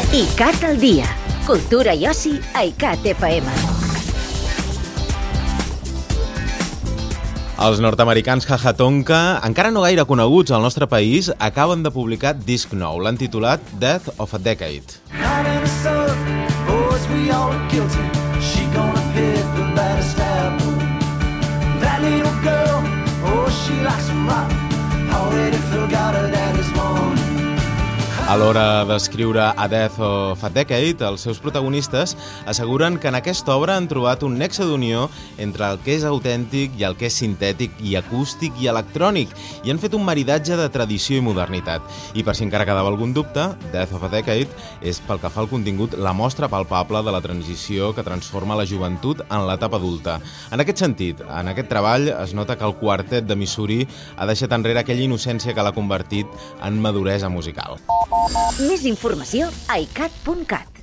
ICAT al dia. Cultura i oci a ICAT FM. Els nord-americans Jaja Tonka, encara no gaire coneguts al nostre país, acaben de publicar disc nou, l'han titulat Death of a Decade. A l'hora d'escriure A Death of a Decade, els seus protagonistes asseguren que en aquesta obra han trobat un nexe d'unió entre el que és autèntic i el que és sintètic i acústic i electrònic, i han fet un maridatge de tradició i modernitat. I per si encara quedava algun dubte, Death of a Decade és, pel que fa al contingut, la mostra palpable de la transició que transforma la joventut en l'etapa adulta. En aquest sentit, en aquest treball es nota que el quartet de Missouri ha deixat enrere aquella innocència que l'ha convertit en maduresa musical. Més informació a icat.cat.